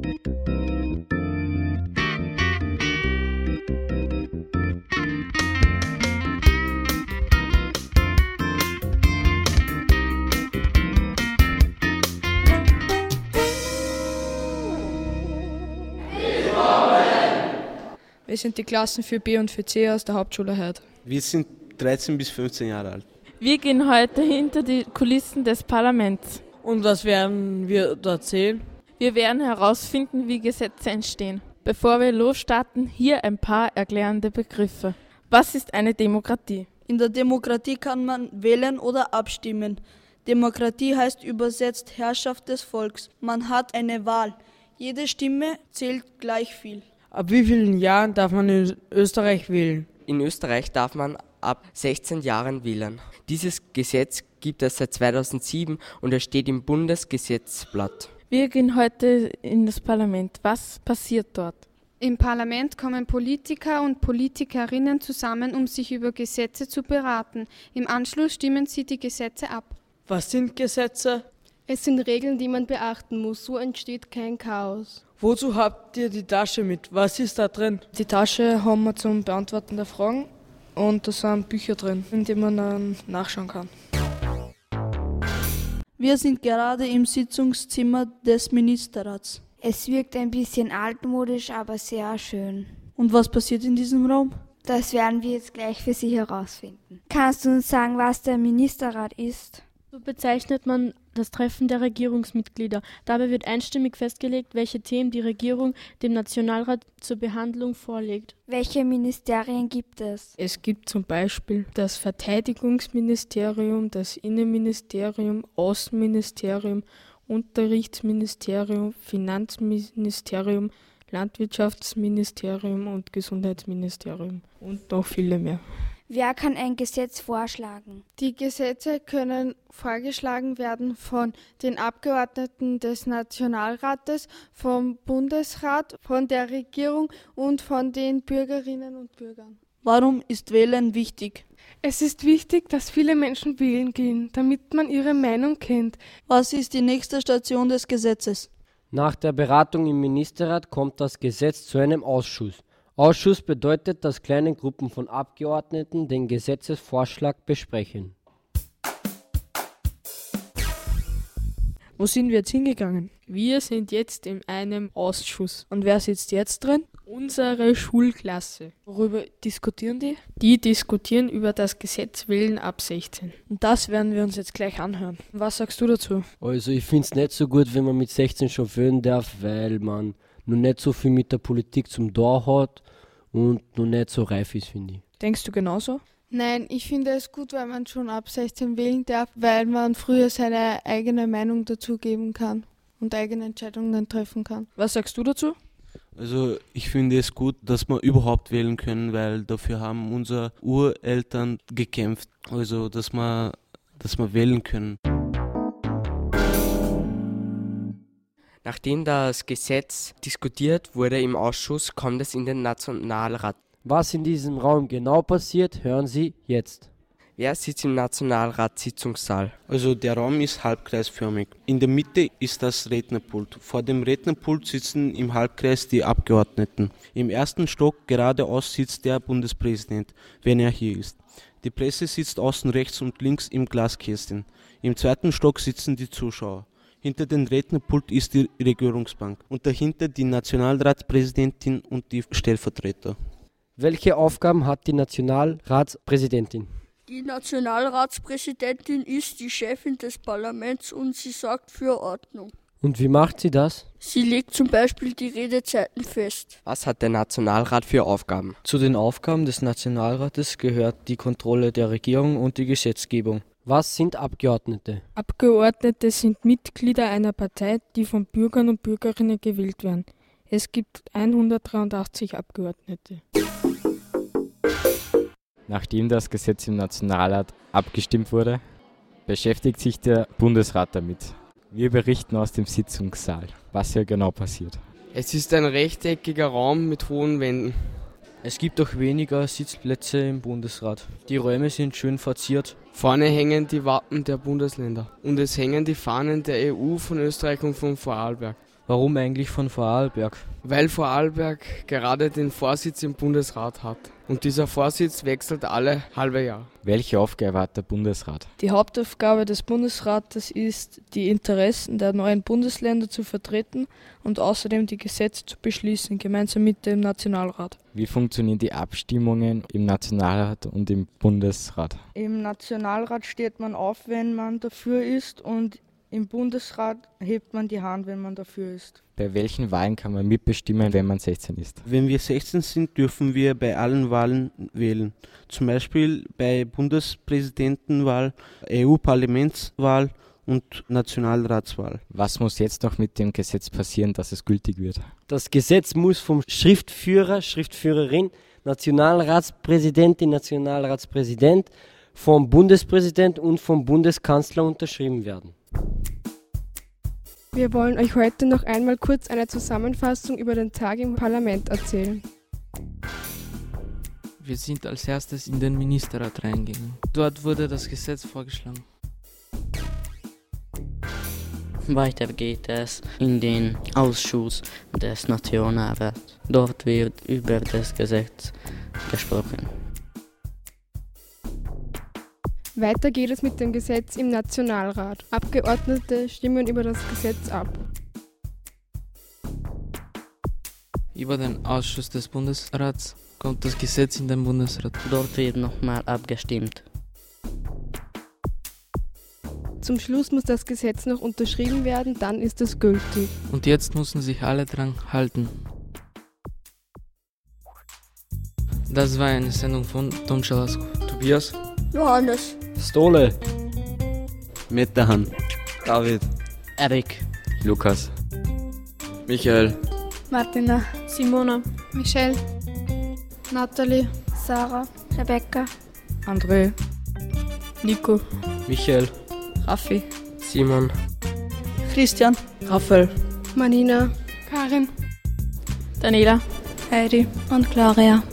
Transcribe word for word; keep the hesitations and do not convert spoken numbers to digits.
Wir sind die Klassen für B und für C aus der Hauptschule Herd. Wir sind dreizehn bis fünfzehn Jahre alt. Wir gehen heute hinter die Kulissen des Parlaments. Und was werden wir dort sehen? Wir werden herausfinden, wie Gesetze entstehen. Bevor wir losstarten, hier ein paar erklärende Begriffe. Was ist eine Demokratie? In der Demokratie kann man wählen oder abstimmen. Demokratie heißt übersetzt Herrschaft des Volks. Man hat eine Wahl. Jede Stimme zählt gleich viel. Ab wie vielen Jahren darf man in Österreich wählen? In Österreich darf man ab sechzehn Jahren wählen. Dieses Gesetz gibt es seit zweitausendsieben und es steht im Bundesgesetzblatt. Wir gehen heute in das Parlament. Was passiert dort? Im Parlament kommen Politiker und Politikerinnen zusammen, um sich über Gesetze zu beraten. Im Anschluss stimmen sie die Gesetze ab. Was sind Gesetze? Es sind Regeln, die man beachten muss. So entsteht kein Chaos. Wozu habt ihr die Tasche mit? Was ist da drin? Die Tasche haben wir zum Beantworten der Fragen und da sind Bücher drin, in denen man dann nachschauen kann. Wir sind gerade im Sitzungszimmer des Ministerrats. Es wirkt ein bisschen altmodisch, aber sehr schön. Und was passiert in diesem Raum? Das werden wir jetzt gleich für Sie herausfinden. Kannst du uns sagen, was der Ministerrat ist? So bezeichnet man das Treffen der Regierungsmitglieder. Dabei wird einstimmig festgelegt, welche Themen die Regierung dem Nationalrat zur Behandlung vorlegt. Welche Ministerien gibt es? Es gibt zum Beispiel das Verteidigungsministerium, das Innenministerium, Außenministerium, Unterrichtsministerium, Finanzministerium, Landwirtschaftsministerium und Gesundheitsministerium und noch viele mehr. Wer kann ein Gesetz vorschlagen? Die Gesetze können vorgeschlagen werden von den Abgeordneten des Nationalrates, vom Bundesrat, von der Regierung und von den Bürgerinnen und Bürgern. Warum ist Wählen wichtig? Es ist wichtig, dass viele Menschen wählen gehen, damit man ihre Meinung kennt. Was ist die nächste Station des Gesetzes? Nach der Beratung im Ministerrat kommt das Gesetz zu einem Ausschuss. Ausschuss bedeutet, dass kleine Gruppen von Abgeordneten den Gesetzesvorschlag besprechen. Wo sind wir jetzt hingegangen? Wir sind jetzt in einem Ausschuss. Und wer sitzt jetzt drin? Unsere Schulklasse. Worüber diskutieren die? Die diskutieren über das Gesetz Wählen ab sechzehn. Und das werden wir uns jetzt gleich anhören. Was sagst du dazu? Also ich finde es nicht so gut, wenn man mit sechzehn schon wählen darf, weil man noch nicht so viel mit der Politik zum Tor hat und noch nicht so reif ist, finde ich. Denkst du genauso? Nein, ich finde es gut, weil man schon ab sechzehn wählen darf, weil man früher seine eigene Meinung dazugeben kann und eigene Entscheidungen treffen kann. Was sagst du dazu? Also ich finde es gut, dass wir überhaupt wählen können, weil dafür haben unsere Ureltern gekämpft, also dass wir, dass wir wählen können. Nachdem das Gesetz diskutiert wurde im Ausschuss, kommt es in den Nationalrat. Was in diesem Raum genau passiert, hören Sie jetzt. Wer sitzt im Nationalratssitzungssaal? Also der Raum ist halbkreisförmig. In der Mitte ist das Rednerpult. Vor dem Rednerpult sitzen im Halbkreis die Abgeordneten. Im ersten Stock geradeaus sitzt der Bundespräsident, wenn er hier ist. Die Presse sitzt außen rechts und links im Glaskästchen. Im zweiten Stock sitzen die Zuschauer. Hinter dem Rednerpult ist die Regierungsbank und dahinter die Nationalratspräsidentin und die Stellvertreter. Welche Aufgaben hat die Nationalratspräsidentin? Die Nationalratspräsidentin ist die Chefin des Parlaments und sie sorgt für Ordnung. Und wie macht sie das? Sie legt zum Beispiel die Redezeiten fest. Was hat der Nationalrat für Aufgaben? Zu den Aufgaben des Nationalrates gehört die Kontrolle der Regierung und die Gesetzgebung. Was sind Abgeordnete? Abgeordnete sind Mitglieder einer Partei, die von Bürgern und Bürgerinnen gewählt werden. Es gibt hundertdreiundachtzig Abgeordnete. Nachdem das Gesetz im Nationalrat abgestimmt wurde, beschäftigt sich der Bundesrat damit. Wir berichten aus dem Sitzungssaal, was hier genau passiert. Es ist ein rechteckiger Raum mit hohen Wänden. Es gibt auch weniger Sitzplätze im Bundesrat. Die Räume sind schön verziert. Vorne hängen die Wappen der Bundesländer und es hängen die Fahnen der E U, von Österreich und von Vorarlberg. Warum eigentlich von Vorarlberg? Weil Vorarlberg gerade den Vorsitz im Bundesrat hat. Und dieser Vorsitz wechselt alle halbe Jahr. Welche Aufgabe hat der Bundesrat? Die Hauptaufgabe des Bundesrates ist, die Interessen der neuen Bundesländer zu vertreten und außerdem die Gesetze zu beschließen, gemeinsam mit dem Nationalrat. Wie funktionieren die Abstimmungen im Nationalrat und im Bundesrat? Im Nationalrat steht man auf, wenn man dafür ist, und im Bundesrat hebt man die Hand, wenn man dafür ist. Bei welchen Wahlen kann man mitbestimmen, wenn man sechzehn ist? Wenn wir sechzehn sind, dürfen wir bei allen Wahlen wählen. Zum Beispiel bei Bundespräsidentenwahl, E U-Parlamentswahl und Nationalratswahl. Was muss jetzt noch mit dem Gesetz passieren, dass es gültig wird? Das Gesetz muss vom Schriftführer, Schriftführerin, Nationalratspräsidentin, Nationalratspräsident, vom Bundespräsident und vom Bundeskanzler unterschrieben werden. Wir wollen euch heute noch einmal kurz eine Zusammenfassung über den Tag im Parlament erzählen. Wir sind als erstes in den Ministerrat reingegangen. Dort wurde das Gesetz vorgeschlagen. Weiter geht es in den Ausschuss des Nationalrats. Dort wird über das Gesetz gesprochen. Weiter geht es mit dem Gesetz im Nationalrat. Abgeordnete stimmen über das Gesetz ab. Über den Ausschuss des Bundesrats kommt das Gesetz in den Bundesrat. Dort wird nochmal abgestimmt. Zum Schluss muss das Gesetz noch unterschrieben werden, dann ist es gültig. Und jetzt müssen sich alle dran halten. Das war eine Sendung von Tom Schalasko, Tobias, Johannes, Stole, Mettahan, David, Erik, Lukas, Michael, Martina, Simona, Michelle, Natalie, Sarah, Rebecca, André, Nico, Michael, Raffi, Simon, Christian, Raphael, Manina, Karin, Daniela, Heidi und Gloria.